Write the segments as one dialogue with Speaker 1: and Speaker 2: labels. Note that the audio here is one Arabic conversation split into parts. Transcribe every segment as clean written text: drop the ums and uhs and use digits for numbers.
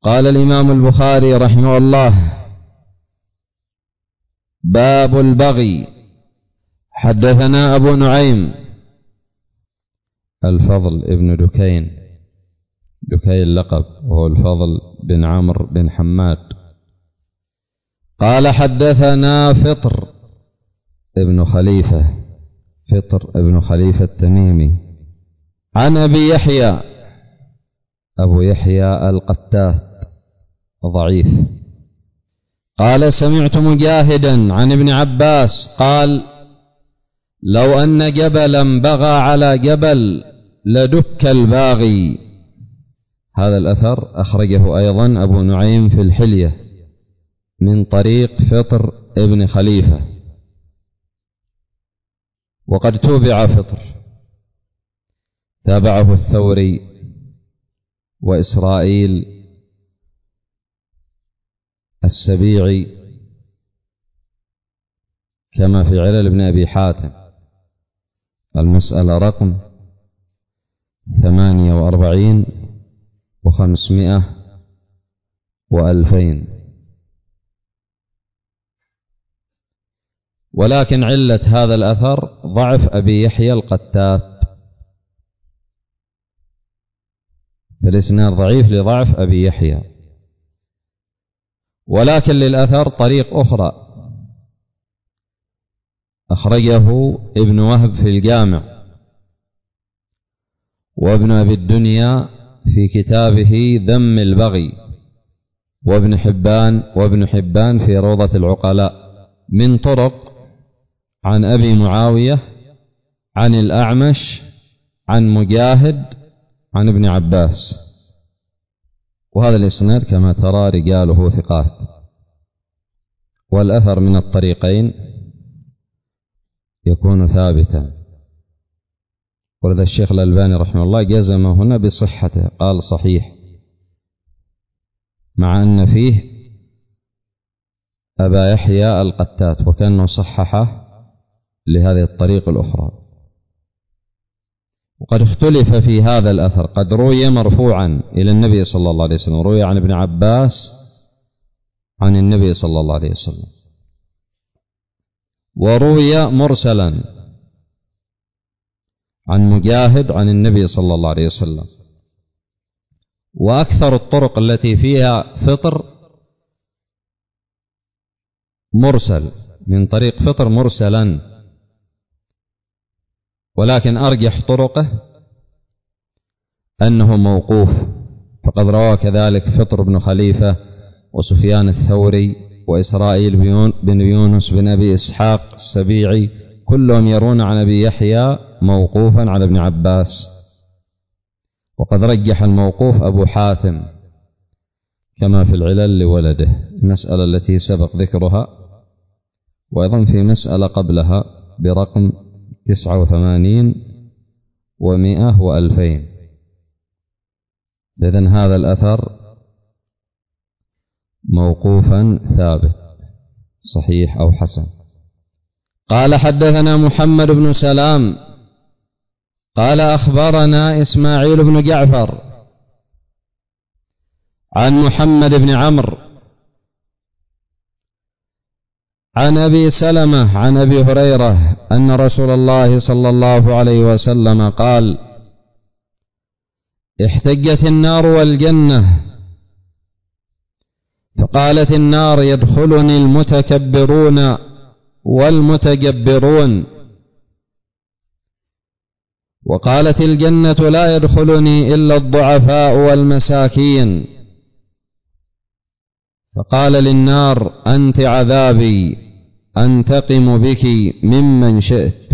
Speaker 1: قال الإمام البخاري رحمه الله: باب البغي. حدثنا أبو نعيم الفضل ابن دكين لقب، وهو الفضل بن عمرو بن حماد. قال حدثنا فطر ابن خليفة التميمي عن أبي يحيى، أبو يحيى القتات ضعيف. قال سمعت مجاهدا عن ابن عباس قال: لو أن جبلا بغى على جبل لدك الباغي. هذا الأثر أخرجه أيضا أبو نعيم في الحلية من طريق فطر ابن خليفة، وقد توبع فطر، تابعه الثوري وإسرائيل السبيعي كما في علل ابن أبي حاتم، المسألة رقم 48 و500 و2000. ولكن علة هذا الأثر ضعف أبي يحيى القتات، فالإسناد ضعيف لضعف أبي يحيى. ولكن للأثر طريق أخرى أخرجه ابن وهب في الجامع، وابن أبي الدنيا في كتابه ذم البغي، وابن حبان في روضة العقلاء، من طرق عن أبي معاوية عن الأعمش عن مجاهد عن ابن عباس. وهذا الإسناد كما ترى رجاله ثقات، والأثر من الطريقين يكون ثابتا. ولذا الشيخ الألباني رحمه الله جزم هنا بصحته، قال صحيح، مع أن فيه أبا يحيى القتات، وكأنه صححه لهذه الطريق الأخرى. وقد اختلف في هذا الأثر، قد روي مرفوعا إلى النبي صلى الله عليه وسلم، روي عن ابن عباس عن النبي صلى الله عليه وسلم، وروي مرسلا عن مجاهد عن النبي صلى الله عليه وسلم. وأكثر الطرق التي فيها فطر مرسل، من طريق فطر مرسلا، ولكن أرجح طرقه أنه موقوف، فقد روى كذلك فطر بن خليفة وسفيان الثوري وإسرائيل بن يونس بن أبي إسحاق السبيعي، كلهم يرون عن أبي يحيى موقوفا على ابن عباس. وقد رجح الموقوف أبو حاتم كما في العلل لولده، المسألة التي سبق ذكرها، وأيضا في مسألة قبلها برقم 89 و100 و2000. إذن هذا الأثر موقوفا ثابت صحيح أو حسن. قال حدثنا محمد بن سلام قال أخبرنا إسماعيل بن جعفر عن محمد بن عمرو عن أبي سلمة عن أبي هريرة أن رسول الله صلى الله عليه وسلم قال: احتجت النار والجنة، فقالت النار: يدخلني المتكبرون والمتجبرون، وقالت الجنة: لا يدخلني إلا الضعفاء والمساكين. فقال للنار: أنت عذابي أنتقم بك ممن شئت.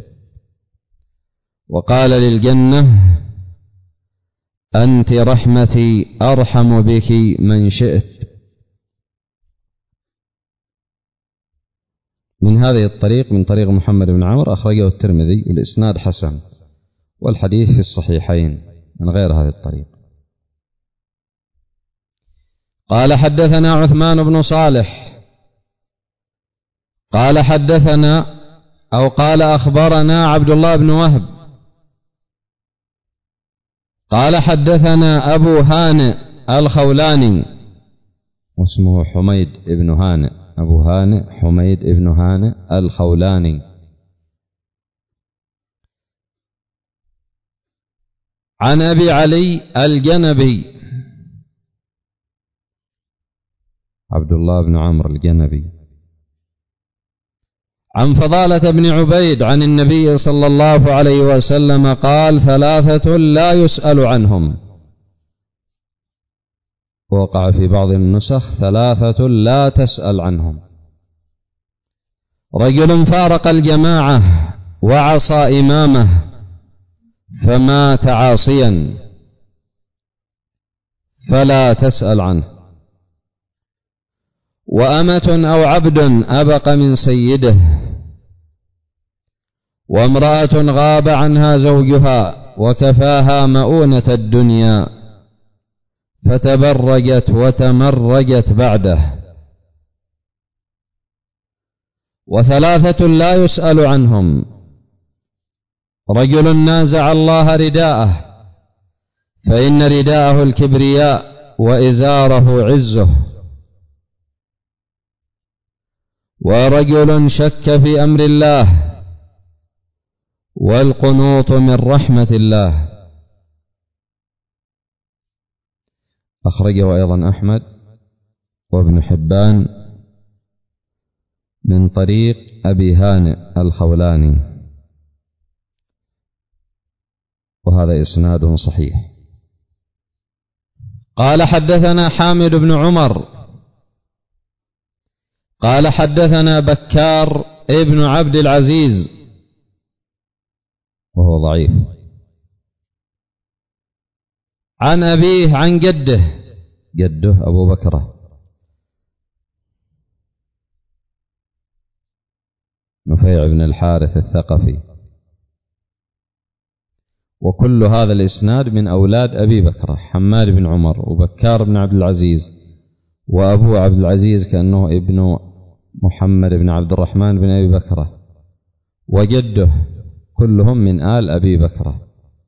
Speaker 1: وقال للجنة: أنت رحمتي أرحم بك من شئت. من هذه الطريق، من طريق محمد بن عمرو، أخرجه الترمذي والإسناد حسن، والحديث في الصحيحين من غير هذه الطريق. قال حدثنا عثمان بن صالح قال حدثنا أو قال أخبرنا عبد الله بن وهب قال حدثنا أبو هانئ الخولاني واسمه حميد بن هانئ، أبو هانئ حميد بن هانئ الخولاني. عن أبي علي الجنبي عبد الله بن عمرو الجنبي عن فضالة بن عبيد عن النبي صلى الله عليه وسلم قال: ثلاثة لا يسأل عنهم. وقع في بعض النسخ: ثلاثة لا تسأل عنهم. رجل فارق الجماعة وعصى إمامه فمات عاصيا فلا تسأل عنه. وأمة أو عبد أبق من سيده. وامرأة غاب عنها زوجها وكفاها مؤونة الدنيا فتبرجت وتمرجت بعده. وثلاثة لا يسأل عنهم: رجل نازع الله رداءه فإن رداءه الكبرياء وإزاره عزه. ورجل شك في أمر الله والقنوط من رحمة الله. أخرجه أيضا أحمد وابن حبان من طريق أبي هانئ الخولاني، وهذا إسناد صحيح. قال: حدثنا حامد بن عمر قال: حدثنا بكار ابن عبد العزيز وهو ضعيف، عن أبيه عن جده أبو بكر نفيع بن الحارث الثقفي. وكل هذا الإسناد من أولاد أبي بكر: حماد بن عمر وبكار بن عبد العزيز، وأبو عبد العزيز كأنه ابن محمد بن عبد الرحمن بن أبي بكر، وجده كلهم من آل أبي بكر.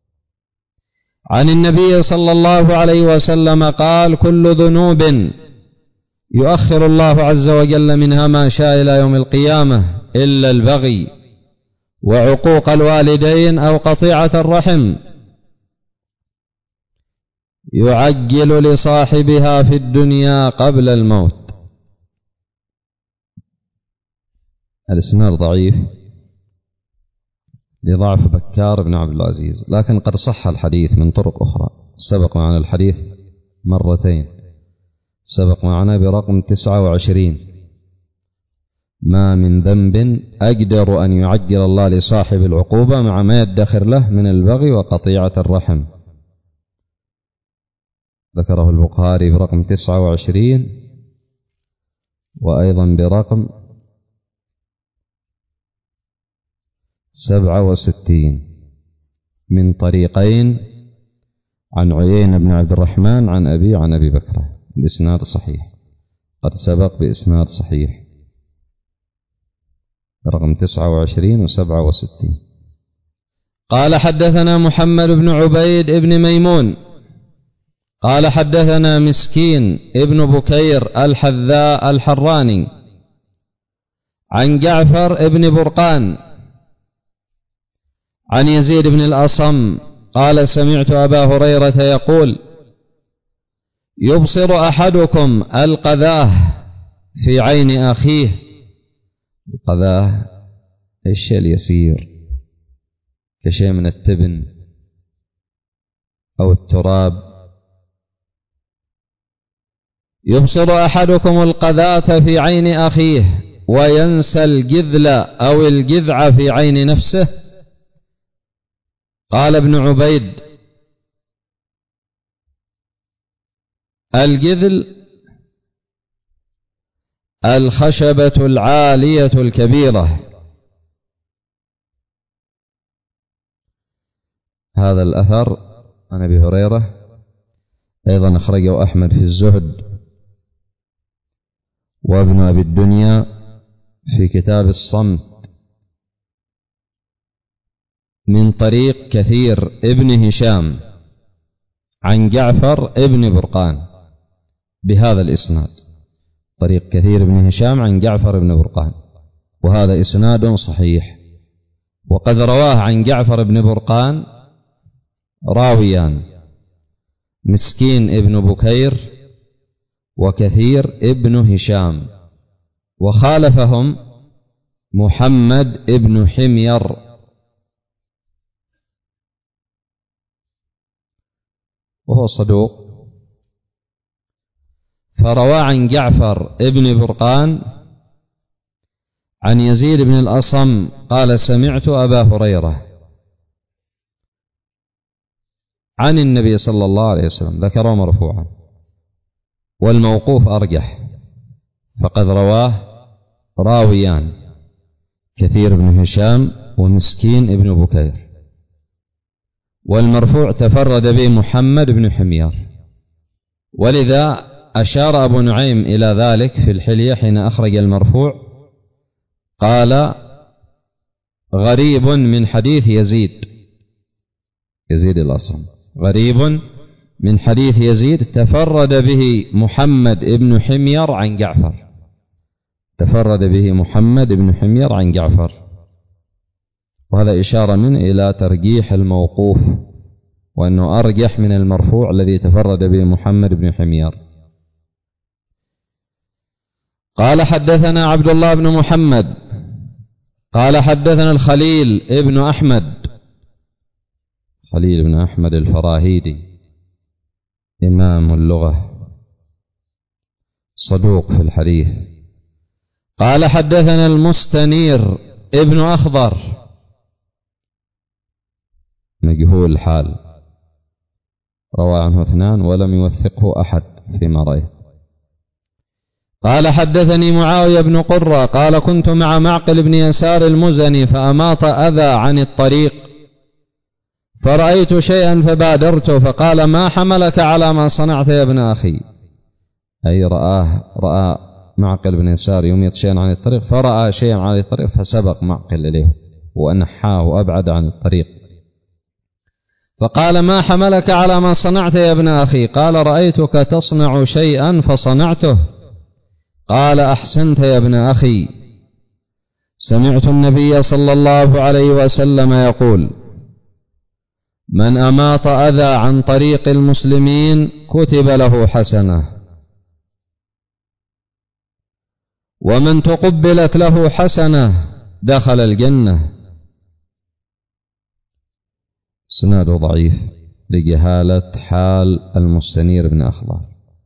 Speaker 1: عن النبي صلى الله عليه وسلم قال: كل ذنوب يؤخر الله عز وجل منها ما شاء إلى يوم القيامة إلا البغي وعقوق الوالدين أو قطيعة الرحم، يعجل لصاحبها في الدنيا قبل الموت. الإسناد ضعيف لضعف بكار بن عبد العزيز، لكن قد صح الحديث من طرق أخرى. سبق معنا الحديث مرتين، سبق معنا برقم 29: ما من ذنب أقدر أن يعجل الله لصاحب العقوبة مع ما يدخر له من البغي وقطيعة الرحم. ذكره البخاري برقم 29 وأيضا برقم 67 من طريقين عن عيينة بن عبد الرحمن عن أبي بكر. الإسناد صحيح، قد سبق بإسناد صحيح رقم 29 و67. قال: حدثنا محمد بن عبيد بن ميمون قال: حدثنا مسكين ابن بكير الحذاء الحراني عن جعفر ابن برقان عن يزيد بن الأصم قال: سمعت أبا هريرة يقول: يبصر أحدكم القذاة في عين أخيه. القذاة الشيء اليسير كشيء من التبن أو التراب. يبصر أحدكم القذاة في عين أخيه وينسى الجذل أو الجذع في عين نفسه. قال ابن عبيد: الجذل الخشبة العالية الكبيرة. هذا الأثر عن أبي هريرة أيضا أخرجه أحمد في الزهد وابن أبي الدنيا في كتاب الصمت من طريق كثير ابن هشام عن جعفر ابن برقان بهذا الإسناد. طريق كثير بن هشام عن جعفر بن برقان، وهذا إسناد صحيح. وقد رواه عن جعفر بن برقان راويان: مسكين ابن بكير وكثير ابن هشام، وخالفهم محمد ابن حمير وهو صدوق. فروى عن جعفر ابن برقان عن يزيد بن الأصم قال: سمعت أبا هريرة عن النبي صلى الله عليه وسلم، ذكره مرفوعا، والموقوف أرجح، فقد رواه راويان: كثير بن هشام ومسكين ابن بكير، والمرفوع تفرد به محمد بن حمير. ولذا أشار أبو نعيم إلى ذلك في الحلية حين أخرج المرفوع، قال: غريب من حديث يزيد الأصم، غريب من حديث يزيد تفرد به محمد بن حمير عن جعفر، تفرد به محمد بن حمير عن جعفر. وهذا إشارة منه إلى ترجيح الموقوف، وأنه أرجح من المرفوع الذي تفرد به محمد بن حمير. قال: حدثنا عبد الله بن محمد قال: حدثنا الخليل ابن أحمد، خليل بن أحمد الفراهيدي إمام اللغة صدوق في الحديث. قال: حدثنا المستنير ابن أخضر، مجهول الحال، روى عنه اثنان ولم يوثقه أحد فيما رأيت. قال: حدثني معاوية بن قرة قال: كنت مع معقل بن يسار المزني فأماط أذى عن الطريق، فرأيت شيئا فبادرته، فقال: ما حملك على ما صنعت يا ابن أخي؟ أي رأى معقل بن يسار يميط شيئا عن الطريق، فرأى شيئا عن الطريق فسبق معقل إليه وأنحاه وأبعد عن الطريق، فقال: ما حملك على ما صنعت يا ابن أخي؟ قال: رأيتك تصنع شيئا فصنعته. قال: أحسنت يا ابن أخي، سمعت النبي صلى الله عليه وسلم يقول: من أماط أذى عن طريق المسلمين كتب له حسنة، ومن تقبلت له حسنة دخل الجنة. سناد ضعيف لجهالة حال المستنير بن أخضر،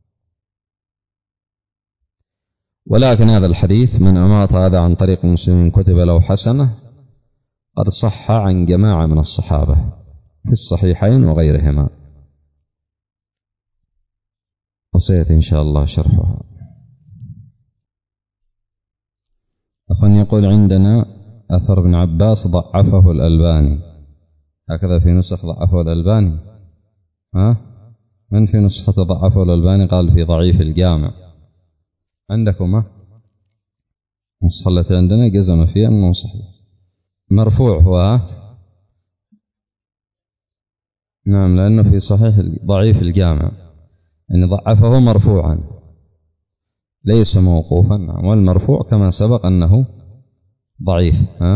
Speaker 1: ولكن هذا الحديث من أماط أذى عن طريق المسلمين كتب له حسنة قد صح عن جماعة من الصحابة في الصحيحين وغيرهما، وسيأتي إن شاء الله شرحها. أخوان يقول: عندنا أثر ابن عباس ضعفه الألباني، هكذا في نسخ ضعفه الألباني. من في نسخة ضعفه الألباني قال في ضعيف الجامع؟ عندكم النسخة التي عندنا جزم فيها أنه صحيح مرفوع هو. نعم، لأنه في صحيح ضعيف الجامع إن ضعفه مرفوعا ليس موقوفا. نعم، والمرفوع كما سبق أنه ضعيف.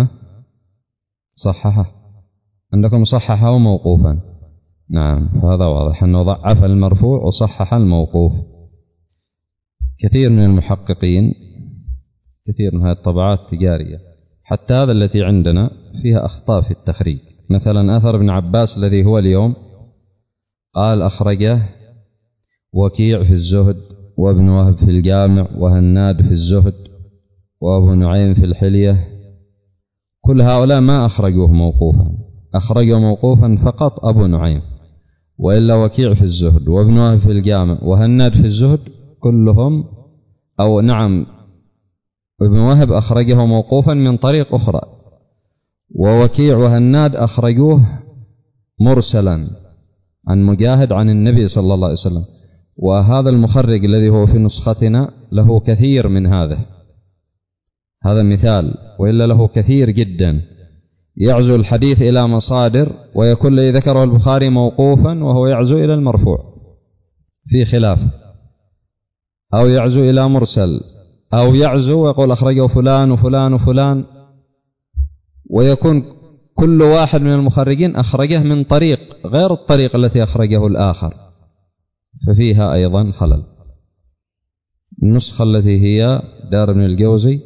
Speaker 1: صححه عندكم، صححه موقوفا. نعم، فهذا واضح أنه ضعف المرفوع وصحح الموقوف. كثير من المحققين، كثير من هذه الطبعات التجارية حتى هذا التي عندنا فيها أخطاء في التخريج. مثلا أثر ابن عباس الذي هو اليوم قال أخرجه وكيع في الزهد، وابن وهب في الجامع، وهناد في الزهد، وأبو نعيم في الحلية. كل هؤلاء ما أخرجوه موقوفا، أخرجوا موقوفا فقط أبو نعيم، وإلا وكيع في الزهد، وابن وهب في الجامع، وهناد في الزهد كلهم، أو نعم ابن وهب أخرجه موقوفا من طريق أخرى، ووكيع وهناد أخرجوه مرسلا عن مجاهد عن النبي صلى الله عليه وسلم. وهذا المخرج الذي هو في نسختنا له كثير من هذا مثال، وإلا له كثير جدا، يعزو الحديث إلى مصادر، ويكون الذي ذكره البخاري موقوفا وهو يعزو إلى المرفوع، في خلاف. أو يعزو إلى مرسل، أو يعزو ويقول أخرجه فلان وفلان وفلان، ويكون كل واحد من المخرجين أخرجه من طريق غير الطريق التي أخرجه الآخر، ففيها أيضا خلل. النسخة التي هي دار ابن الجوزي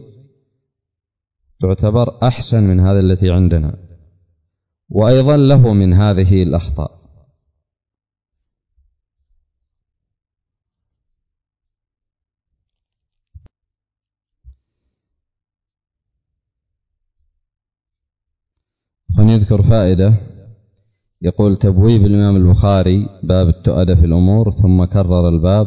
Speaker 1: تعتبر أحسن من هذه التي عندنا، وأيضا له من هذه الأخطاء. ونذكر فائدة، يقول تبويب الإمام البخاري باب التؤدة في الأمور ثم كرر الباب،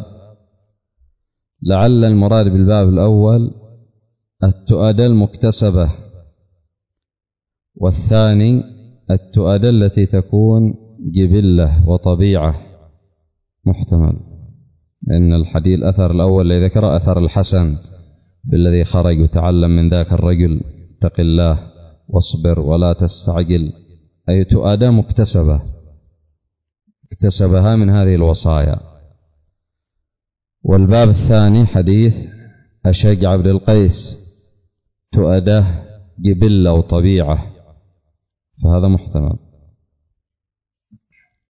Speaker 1: لعل المراد بالباب الأول التؤدة المكتسبة، والثاني التؤدة التي تكون جبلة وطبيعة، محتمل، إن الحديث الأثر الأول الذي ذكر أثر الحسن بالذي خرج وتعلم من ذاك الرجل اتق الله واصبر ولا تستعجل، أي تؤدة مكتسبة اكتسبها من هذه الوصايا. والباب الثاني حديث أشج بن القيس تؤدة جبلة وطبيعة، فهذا محتمل.